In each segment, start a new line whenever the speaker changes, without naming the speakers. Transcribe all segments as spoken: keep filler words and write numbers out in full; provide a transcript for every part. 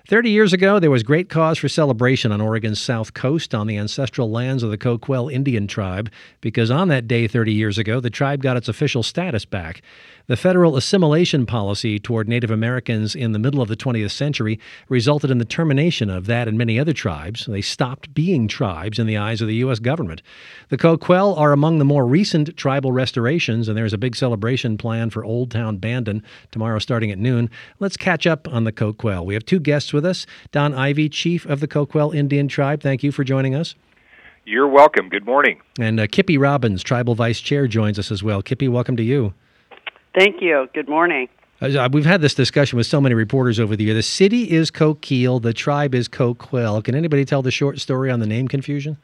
Thirty years ago, there was great cause for celebration on Oregon's south coast on the ancestral lands of the Coquille Indian tribe, because on that day thirty years ago, the tribe got its official status back. The federal assimilation policy toward Native Americans in the middle of the twentieth century resulted in the termination of that and many other tribes. They stopped being tribes in the eyes of the U S government. The Coquille are among the more recent tribal restorations, and there's a big celebration planned for Old Town Bandon tomorrow starting at noon. Let's catch up on the Coquille. We have two guests with us. Don Ivey, chief of the Coquille Indian tribe, thank you for joining us.
You're welcome. Good morning.
And uh, Kippy Robbins, tribal vice chair, joins us as well. Kippy, welcome to you.
Thank you. Good morning.
Uh, we've had this discussion with so many reporters over the year. The city is Coquille, the tribe is Coquille. Can anybody tell the short story on the name confusion?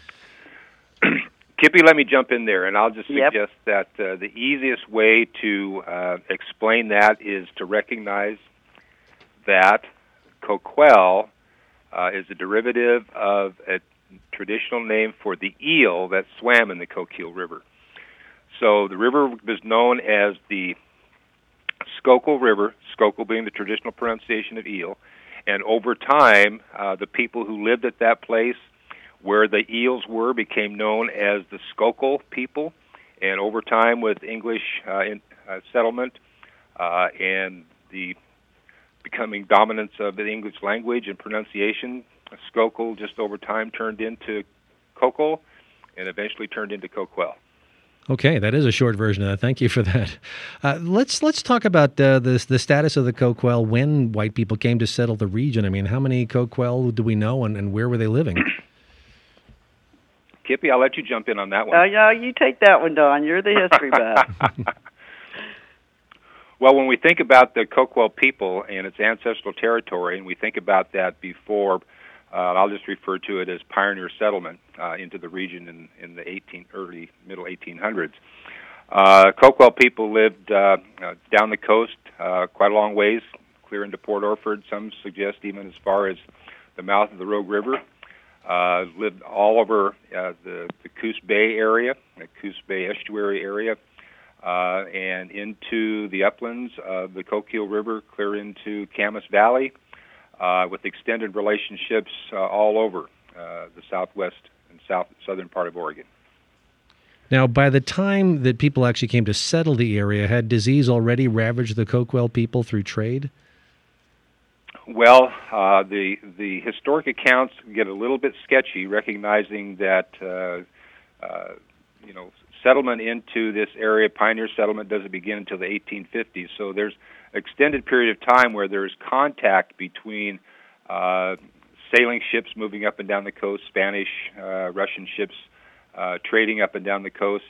Kippy, let me jump in there, and I'll just
Yep.
suggest that uh, the easiest way to uh, explain that is to recognize that Coquille uh, is a derivative of a traditional name for the eel that swam in the Coquille River. So the river was known as the Schuylkill River, Schuylkill being the traditional pronunciation of eel, and over time, uh, the people who lived at that place where the eels were became known as the Schuylkill people, and over time with English uh, in, uh, settlement uh, and the becoming dominance of the English language and pronunciation, Schuylkill just over time turned into Coquille and eventually turned into Coquille.
Okay, that is a short version of that. Thank you for that. Uh, let's let's talk about uh, the the status of the Coquille when white people came to settle the region. I mean, how many Coquille do we know, and, and where were they living?
Kippy, I'll let you jump in on that one.
Oh, yeah, you take that one, Don. You're the history buff.
Well, when we think about the Coquille people and its ancestral territory, and we think about that before, uh, I'll just refer to it as pioneer settlement uh, into the region in, in the eighteen, early, middle eighteen hundreds. Uh, Coquille people lived uh, uh, down the coast uh, quite a long ways, clear into Port Orford. Some suggest even as far as the mouth of the Rogue River. Uh, lived all over uh, the, the Coos Bay area, the Coos Bay estuary area, uh, and into the uplands of the Coquille River, clear into Camas Valley, uh, with extended relationships uh, all over uh, the southwest and south southern part of Oregon.
Now, by the time that people actually came to settle the area, had disease already ravaged the Coquille people through trade?
Well, uh, the the historic accounts get a little bit sketchy, recognizing that uh, uh, you know settlement into this area, pioneer settlement, doesn't begin until the eighteen fifties. So there's extended period of time where there's contact between uh, sailing ships moving up and down the coast, Spanish, uh, Russian ships uh, trading up and down the coast,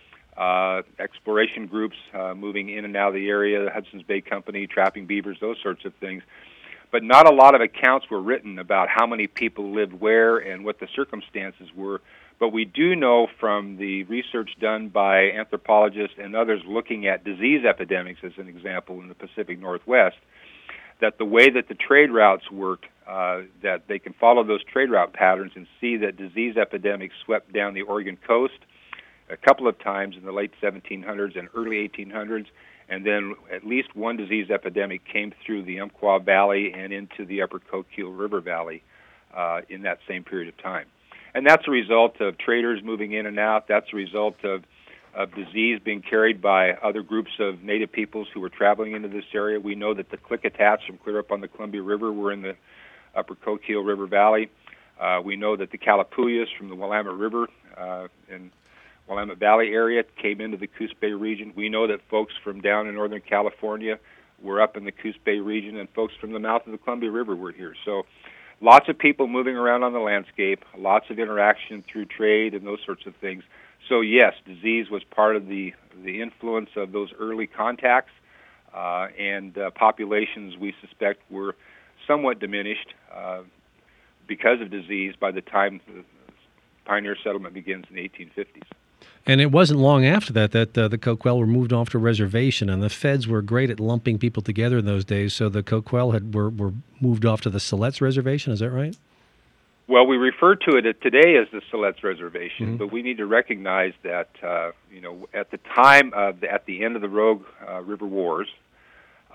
uh, exploration groups uh, moving in and out of the area, the Hudson's Bay Company, trapping beavers, those sorts of things. But not a lot of accounts were written about how many people lived where and what the circumstances were. But we do know from the research done by anthropologists and others looking at disease epidemics, as an example, in the Pacific Northwest, that the way that the trade routes worked, uh, that they can follow those trade route patterns and see that disease epidemics swept down the Oregon coast a couple of times in the late seventeen hundreds and early eighteen hundreds, and then at least one disease epidemic came through the Umpqua Valley and into the upper Coquille River Valley uh, in that same period of time. And that's a result of traders moving in and out. That's a result of, of disease being carried by other groups of native peoples who were traveling into this area. We know that the Klickitats from clear up on the Columbia River were in the upper Coquille River Valley. Uh, we know that the Calapuyas from the Willamette River uh, in Willamette Valley area came into the Coos Bay region. We know that folks from down in Northern California were up in the Coos Bay region, and folks from the mouth of the Columbia River were here. So lots of people moving around on the landscape, lots of interaction through trade and those sorts of things. So yes, disease was part of the, the influence of those early contacts, uh, and uh, populations we suspect were somewhat diminished uh, because of disease by the time the pioneer settlement begins in the eighteen fifties.
And it wasn't long after that that uh, the Coquille were moved off to a reservation, and the feds were great at lumping people together in those days, so the Coquille had, were, were moved off to the Siletz Reservation, is that right?
Well, we refer to it today as the Siletz Reservation,
Mm-hmm.
but we need to recognize that, uh, you know, at the time, of the, at the end of the Rogue uh, River Wars,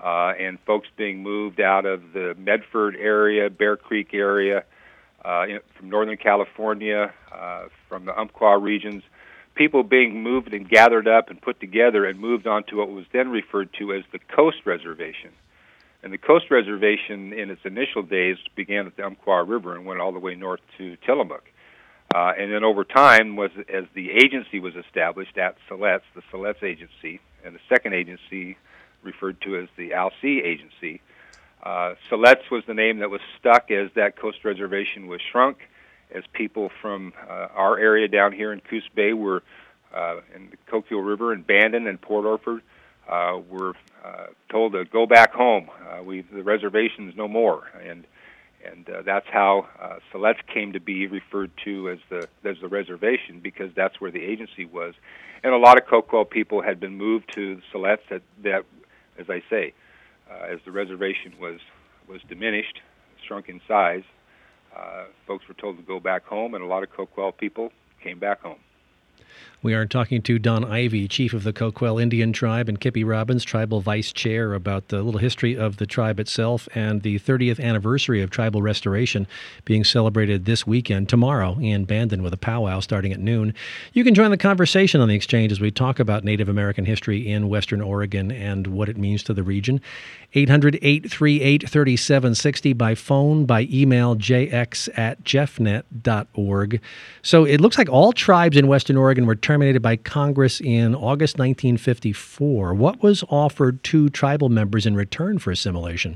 uh, and folks being moved out of the Medford area, Bear Creek area, uh, in, from Northern California, uh, from the Umpqua regions, people being moved and gathered up and put together and moved on to what was then referred to as the Coast Reservation. And the Coast Reservation, in its initial days, began at the Umpqua River and went all the way north to Tillamook. Uh, and then over time, was as the agency was established at Siletz, the Siletz Agency, and the second agency referred to as the Alsea Agency. Uh, Siletz was the name that was stuck as that Coast Reservation was shrunk, as people from uh, our area down here in Coos Bay were uh, in the Coquille River and Bandon and Port Orford uh, were uh, told to go back home. Uh, we the reservation's no more, and and uh, that's how uh, Siletz came to be referred to as the as the reservation, because that's where the agency was. And a lot of Coquille people had been moved to Siletz that, that as I say, uh, as the reservation was was diminished, shrunk in size. Uh, folks were told to go back home, and a lot of Coquille people came back home.
We are talking to Don Ivey, chief of the Coquille Indian Tribe, and Kippy Robbins, tribal vice chair, about the little history of the tribe itself and the thirtieth anniversary of tribal restoration being celebrated this weekend, tomorrow, in Bandon, with a powwow starting at noon. You can join the conversation on the Exchange as we talk about Native American history in Western Oregon and what it means to the region. eight hundred, eight three eight, three seven six zero by phone, by email, j x at jeffnet dot org. So it looks like all tribes in Western Oregon were terminated by Congress in August nineteen fifty-four. What was offered to tribal members in return for assimilation?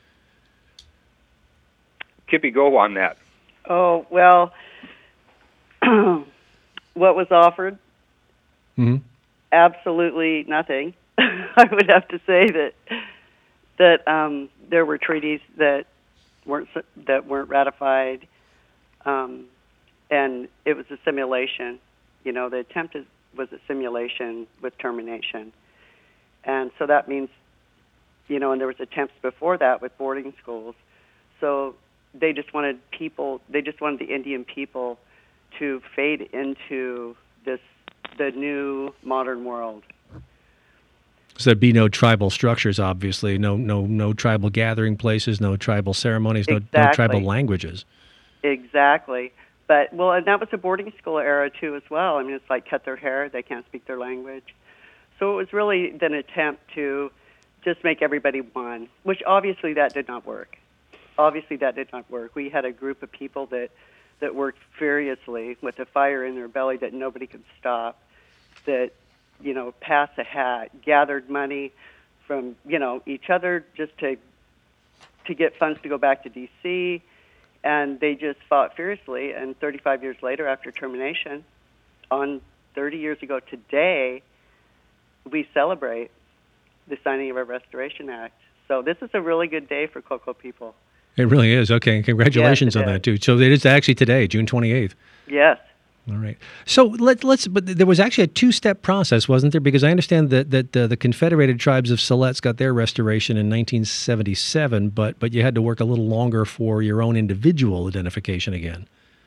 Kippy, go on that.
Oh, well, what was offered?
Mm-hmm.
Absolutely nothing. I would have to say that that um, there were treaties that weren't that weren't ratified, um, and it was a simulation. You know, the attempt is, was a simulation with termination. And so that means, you know, and there was attempts before that with boarding schools. So they just wanted people, they just wanted the Indian people to fade into this, the new modern world.
So there'd be no tribal structures, obviously, no no no tribal gathering places, no tribal ceremonies, no,
Exactly.
no tribal languages.
Exactly. But, well, and that was a boarding school era, too, as well. I mean, it's like cut their hair, they can't speak their language. So it was really an attempt to just make everybody one, which obviously that did not work. Obviously that did not work. We had a group of people that, that worked furiously with a fire in their belly that nobody could stop, that, you know, passed a hat, gathered money from, you know, each other just to to get funds to go back to D C, and they just fought fiercely. And thirty-five years later, after termination, on thirty years ago today, we celebrate the signing of our Restoration Act. So this is a really good day for Coquille people.
It really is. Okay, and congratulations
Yes,
on
is.
that, too. So it is actually today, June twenty-eighth.
Yes.
All right. So let, let's. But there was actually a two-step process, wasn't there? Because I understand that that uh, the Confederated Tribes of Siletz got their restoration in nineteen seventy-seven, but but you had to work a little longer for your own individual identification again.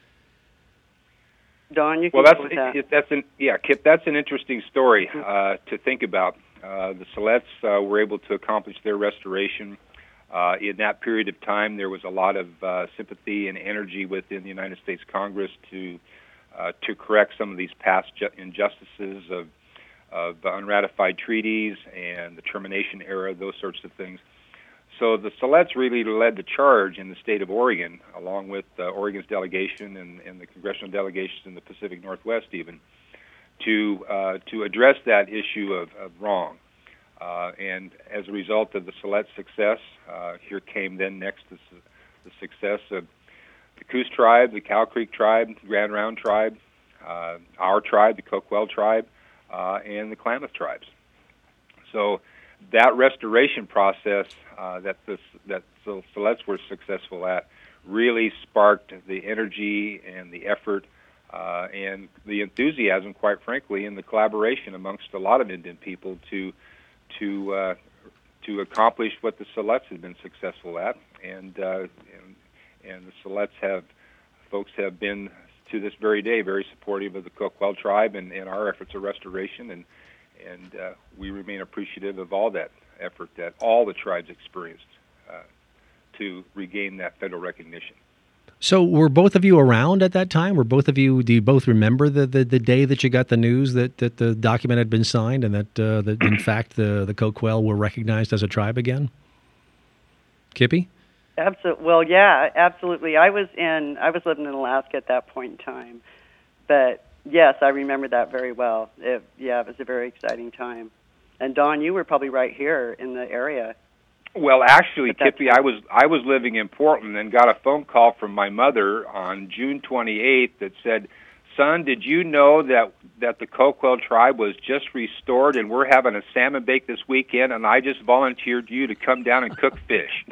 Don, you can
Well, that's
go with that.
it, that's an yeah, Kip. That's an interesting story uh, to think about. Uh, the Siletz uh, were able to accomplish their restoration. Uh, in that period of time, there was a lot of uh, sympathy and energy within the United States Congress to uh, to correct some of these past ju- injustices of of unratified treaties and the termination era, those sorts of things. So the Siletz really led the charge in the state of Oregon, along with uh, Oregon's delegation and, and the congressional delegations in the Pacific Northwest, even, to uh, to address that issue of, of wrong. Uh, and as a result of the Siletz success, uh, here came then next the, the success of the Coos tribe, the Cow Creek tribe, Grand Round tribe, uh, our tribe, the Coquille tribe, uh, and the Klamath tribes. So that restoration process uh, that the that the Siletz were successful at really sparked the energy and the effort uh, and the enthusiasm, quite frankly, and the collaboration amongst a lot of Indian people to to uh, to accomplish what the Siletz had been successful at, and uh, and, and the Siletz have folks have been to this very day very supportive of the Coquille tribe and, and our efforts of restoration, and and uh, we remain appreciative of all that effort that all the tribes experienced uh, to regain that federal recognition.
So were both of you around at that time? Were both of you, do you both remember the, the, the day that you got the news that, that the document had been signed and that, uh, that in fact, the, the Coquille were recognized as a tribe again? Kippy?
Absolutely. Well, yeah, absolutely. I was in, I was living in Alaska at that point in time. But, yes, I remember that very well. It, yeah, it was a very exciting time. And, Don, you were probably right here in the area.
Well, actually, Kippy, I was I was living in Portland and got a phone call from my mother on June twenty-eighth that said, "Son, did you know that that the Coquille tribe was just restored and we're having a salmon bake this weekend, and I just volunteered you to come down and cook fish."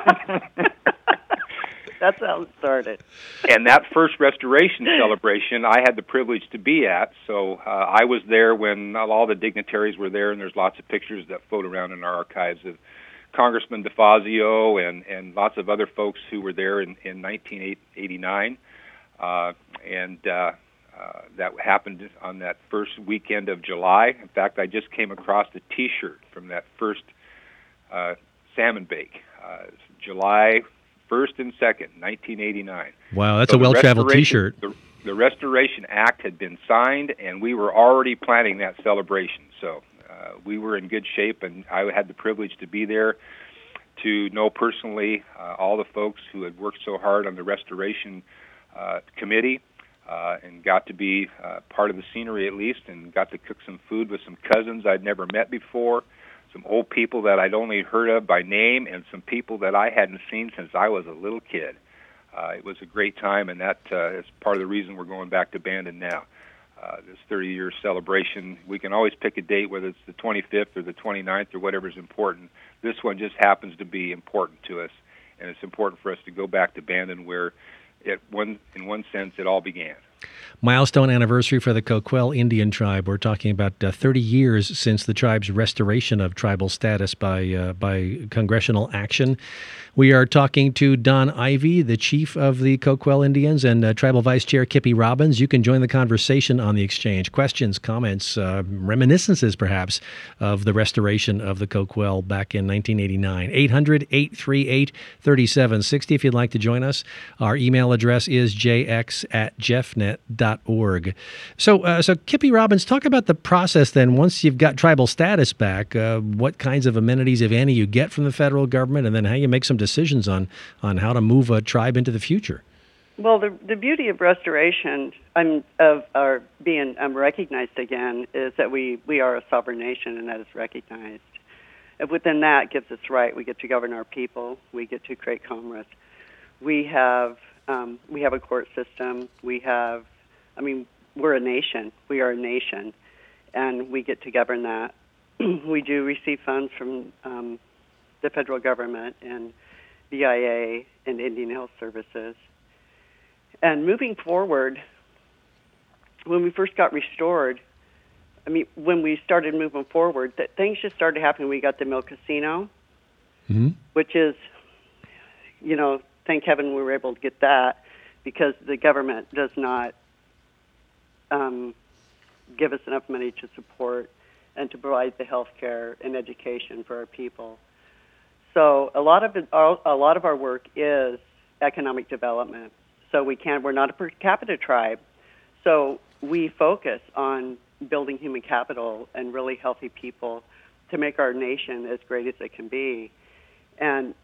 That's how it started.
And that first restoration celebration, I had the privilege to be at. So uh, I was there when all the dignitaries were there, and there's lots of pictures that float around in our archives of Congressman DeFazio and, and lots of other folks who were there in, in nineteen eighty-nine. Uh, and uh, uh, that happened on that first weekend of July. In fact, I just came across a T-shirt from that first uh, salmon bake, uh, July first and second, nineteen eighty-nine.
Wow, that's
so
a well-traveled T-shirt.
The, the Restoration Act had been signed, and we were already planning that celebration. So uh, we were in good shape, and I had the privilege to be there to know personally uh, all the folks who had worked so hard on the Restoration uh, Committee uh, and got to be uh, part of the scenery at least, and got to cook some food with some cousins I'd never met before, some old people that I'd only heard of by name, and some people that I hadn't seen since I was a little kid. Uh, it was a great time, and that uh, is part of the reason we're going back to Bandon now. Uh, this thirty-year celebration, we can always pick a date, whether it's the twenty-fifth or the twenty-ninth or whatever's important. This one just happens to be important to us, and it's important for us to go back to Bandon where, it one in one sense, it all began.
Milestone anniversary for the Coquille Indian tribe. We're talking about uh, thirty years since the tribe's restoration of tribal status by uh, by congressional action. We are talking to Don Ivey, the chief of the Coquille Indians, and uh, Tribal Vice Chair Kippy Robbins. You can join the conversation on the exchange. Questions, comments, uh, reminiscences, perhaps, of the restoration of the Coquille back in nineteen eighty-nine. eight hundred, eight three eight, three seven six zero if you'd like to join us. Our email address is j x at jeffnet dot org. So, uh, so Kippy Robbins, talk about the process then. Once you've got tribal status back, uh, what kinds of amenities, if any, you get from the federal government, and then how you make some decisions on, on how to move a tribe into the future.
Well, the the beauty of restoration, um, of our being um, recognized again, is that we, we are a sovereign nation, and that is recognized. And within that gives us right. We get to govern our people. We get to create commerce. We have um, we have a court system. We have, I mean, we're a nation. We are a nation, and we get to govern that. We do receive funds from um, the federal government and B I A and Indian Health Services. And moving forward, when we first got restored, I mean, when we started moving forward, that things just started happening. We got the Mill Casino,
mm-hmm.
which is, you know, thank heaven we were able to get that, because the government does not um, give us enough money to support and to provide the health care and education for our people. So a lot of it, a lot of our work is economic development. So we can we're not a per capita tribe, so we focus on building human capital and really healthy people to make our nation as great as it can be, and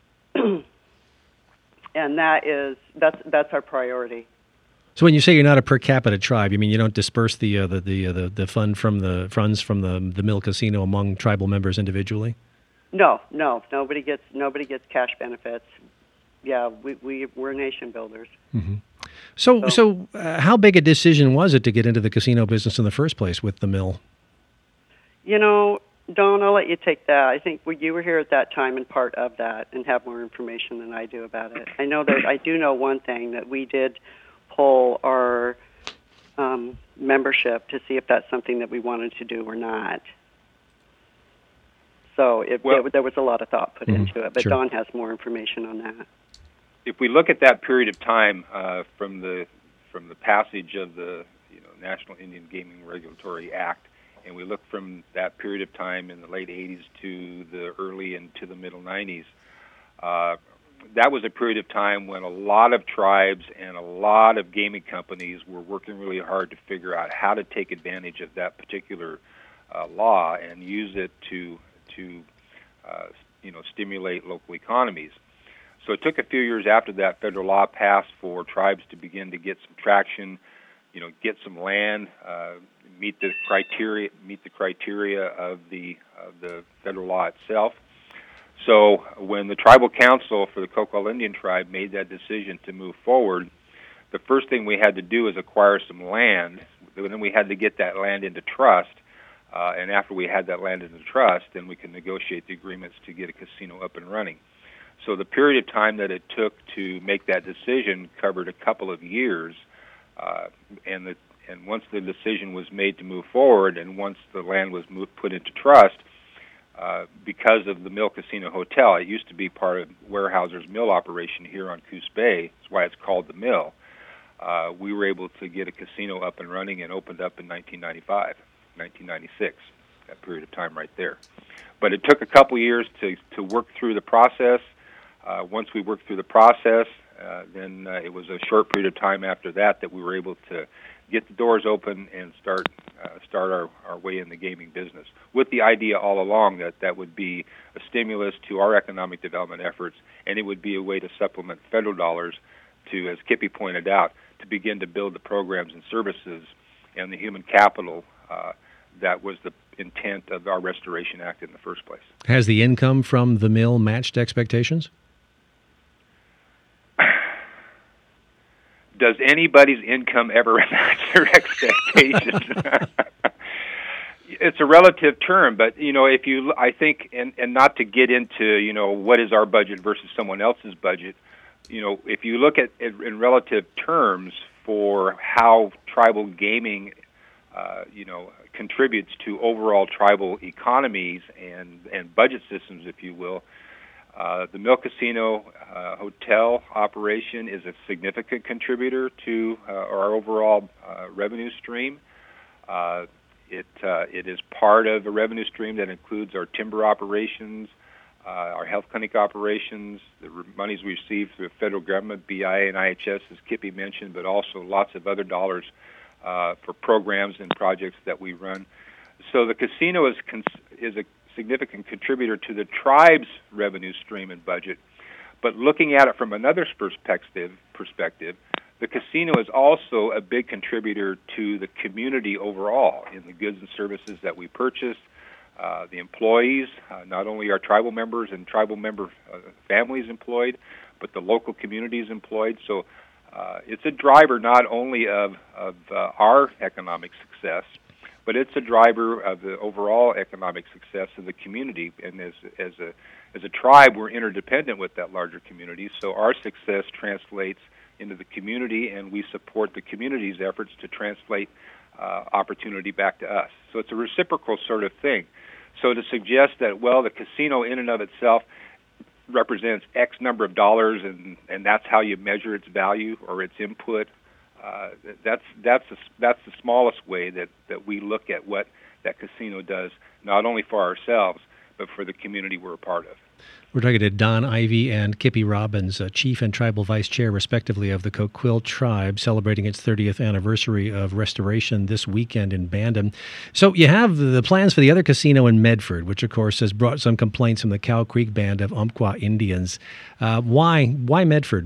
and that is that's that's our priority.
So when you say you're not a per capita tribe, you mean you don't disperse the uh, the the, uh, the the fund from the funds from the the Mill Casino among tribal members individually?
No, no, nobody gets nobody gets cash benefits. Yeah, we we we're nation builders.
Mm-hmm. So, so, so uh, how big a decision was it to get into the casino business in the first place with the mill?
You know, Don, I'll let you take that. I think you were here at that time and part of that, and have more information than I do about it. I know that I do know one thing, that we did poll our um, membership to see if that's something that we wanted to do or not. So it, well, it, there was a lot of thought put mm-hmm. into it, but sure. Don has more information on that.
If we look at that period of time uh, from the from the passage of the you know National Indian Gaming Regulatory Act and we look from that period of time in the late eighties to the early and to the middle nineties, uh, that was a period of time when a lot of tribes and a lot of gaming companies were working really hard to figure out how to take advantage of that particular uh, law and use it to to uh, you know stimulate local economies. So it took a few years after that federal law passed for tribes to begin to get some traction, you know, get some land, uh, meet the criteria meet the criteria of the of the federal law itself. So when the Tribal Council for the Coquille Indian Tribe made that decision to move forward, the first thing we had to do is acquire some land. Then we had to get that land into trust. Uh, and after we had that land into trust, then we could negotiate the agreements to get a casino up and running. So the period of time that it took to make that decision covered a couple of years. Uh, and the, and once the decision was made to move forward, and once the land was moved, put into trust, Uh, because of the Mill Casino Hotel. It used to be part of Weyerhaeuser's mill operation here on Coos Bay. That's why it's called the Mill. Uh, we were able to get a casino up and running and opened up in nineteen ninety-five, nineteen ninety-six, that period of time right there. But it took a couple years to, to work through the process. Uh, once we worked through the process, uh, then uh, it was a short period of time after that that we were able to get the doors open and start uh, start our, our way in the gaming business, with the idea all along that that would be a stimulus to our economic development efforts, and it would be a way to supplement federal dollars to, as Kippy pointed out, to begin to build the programs and services and the human capital uh, that was the intent of our Restoration Act in the first place.
Has the income from the mill matched expectations?
Does anybody's income ever match their expectations? It's a relative term, but you know, if you, I think, and, and not to get into, you know, what is our budget versus someone else's budget, you know, if you look at it in relative terms for how tribal gaming, uh, you know, contributes to overall tribal economies and, and budget systems, if you will, Uh, the Mill Casino uh, Hotel operation is a significant contributor to uh, our overall uh, revenue stream. Uh, it uh, it is part of a revenue stream that includes our timber operations, uh, our health clinic operations, the re- monies we receive through the federal government, B I A and I H S, as Kippy mentioned, but also lots of other dollars uh, for programs and projects that we run. So the casino is cons- is a significant contributor to the tribe's revenue stream and budget. But looking at it from another perspective, perspective, the casino is also a big contributor to the community overall in the goods and services that we purchase, uh, the employees, uh, not only our tribal members and tribal member uh, families employed, but the local communities employed. So uh, it's a driver not only of, of uh, our economic success, but it's a driver of the overall economic success of the community. And as as a as a tribe, we're interdependent with that larger community. So our success translates into the community, and we support the community's efforts to translate uh, opportunity back to us. So it's a reciprocal sort of thing. So to suggest that, well, the casino in and of itself represents X number of dollars, and and that's how you measure its value or its input. Uh, that's that's the, that's the smallest way that, that we look at what that casino does, not only for ourselves, but for the community we're a part of.
We're talking to Don Ivy and Kippy Robbins, uh, Chief and Tribal Vice Chair, respectively, of the Coquille Tribe, celebrating its thirtieth anniversary of restoration this weekend in Bandon. So you have the plans for the other casino in Medford, which, of course, has brought some complaints from the Cow Creek Band of Umpqua Indians. Uh, why why Medford?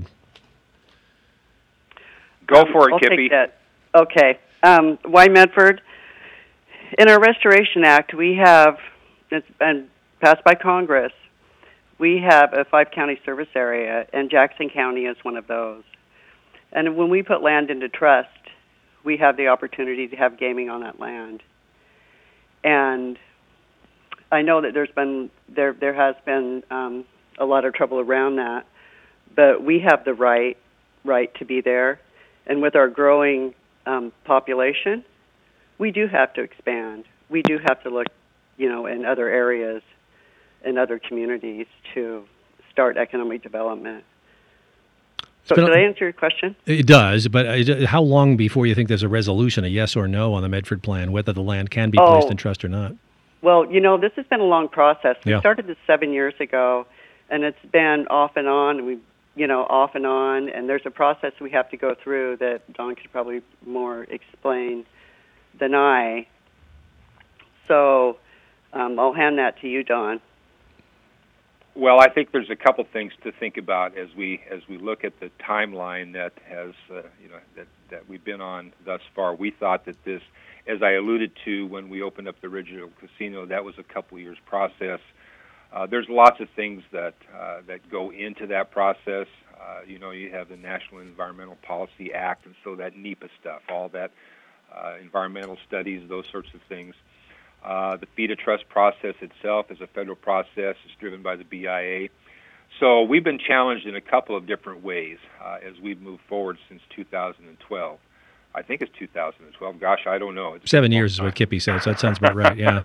Go for it,
I'll
Kippy.
Take that. Okay. Um, why Medford? In our Restoration Act, we have, it's been passed by Congress, we have a five-county service area, and Jackson County is one of those. And when we put land into trust, we have the opportunity to have gaming on that land. And I know that there's been, there, there has been um, a lot of trouble around that, but we have the right, right to be there. And with our growing um, population, we do have to expand. We do have to look, you know, in other areas, in other communities to start economic development. So
been,
did I answer your question?
It does, but uh, how long before you think there's a resolution, a yes or no on the Medford plan, whether the land can be
Oh.
placed in trust or not?
Well, you know, this has been a long process. We
Yeah.
started this seven years ago, and it's been off and on. We, you know, off and on, and there's a process we have to go through that Don could probably more explain than I. So um, I'll hand that to you, Don.
Well, I think there's a couple things to think about as we as we look at the timeline that has uh, you know that, that we've been on thus far. We thought that this, as I alluded to when we opened up the original casino, that was a couple years process. Uh, there's lots of things that uh, that go into that process. Uh, you know, you have the National Environmental Policy Act, and so that NEPA stuff, all that uh, environmental studies, those sorts of things. Uh, the fee to trust process itself is a federal process. It's driven by the B I A. So we've been challenged in a couple of different ways uh, as we've moved forward since two thousand twelve. I think it's two thousand twelve. Gosh, I don't know. It's
Seven years is what Kippy said, so that sounds about right, yeah.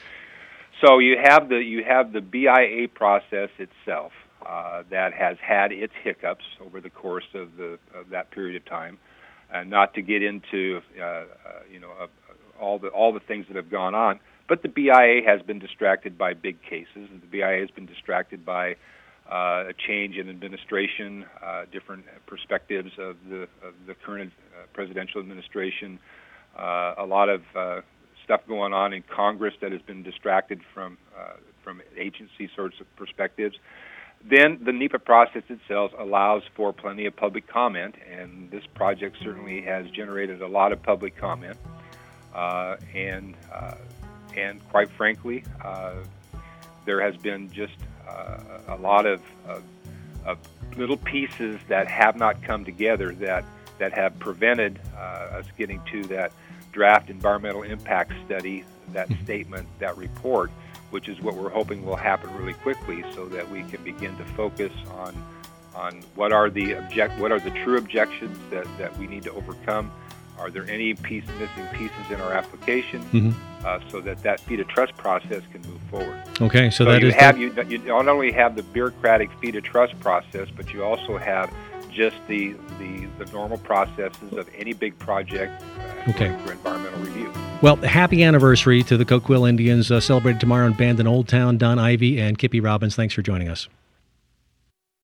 So you have the you have the B I A process itself uh, that has had its hiccups over the course of the of that period of time, and not to get into uh, uh, you know uh, all the all the things that have gone on. But the B I A has been distracted by big cases. The B I A has been distracted by uh, a change in administration, uh, different perspectives of the of the current uh, presidential administration, uh, a lot of uh, stuff going on in Congress that has been distracted from uh, from agency sorts of perspectives. Then the NEPA process itself allows for plenty of public comment, and this project certainly has generated a lot of public comment. Uh, and uh, and quite frankly, uh, there has been just uh, a lot of, of, of little pieces that have not come together that that have prevented uh, us getting to that draft environmental impact study, that statement, that report, which is what we're hoping will happen really quickly, so that we can begin to focus on on what are the object, what are the true objections that, that we need to overcome. Are there any piece, missing pieces in our application, mm-hmm. uh, so that that fee to trust process can move forward?
Okay, so,
so
that
you
is
have
the...
you, you not only have the bureaucratic fee to trust process, but you also have just the the, the normal processes of any big project uh,
okay.
going through environmental review.
Well, happy anniversary to the Coquille Indians, uh, celebrated tomorrow in Bandon Old Town. Don Ivy and Kippy Robbins, thanks for joining us.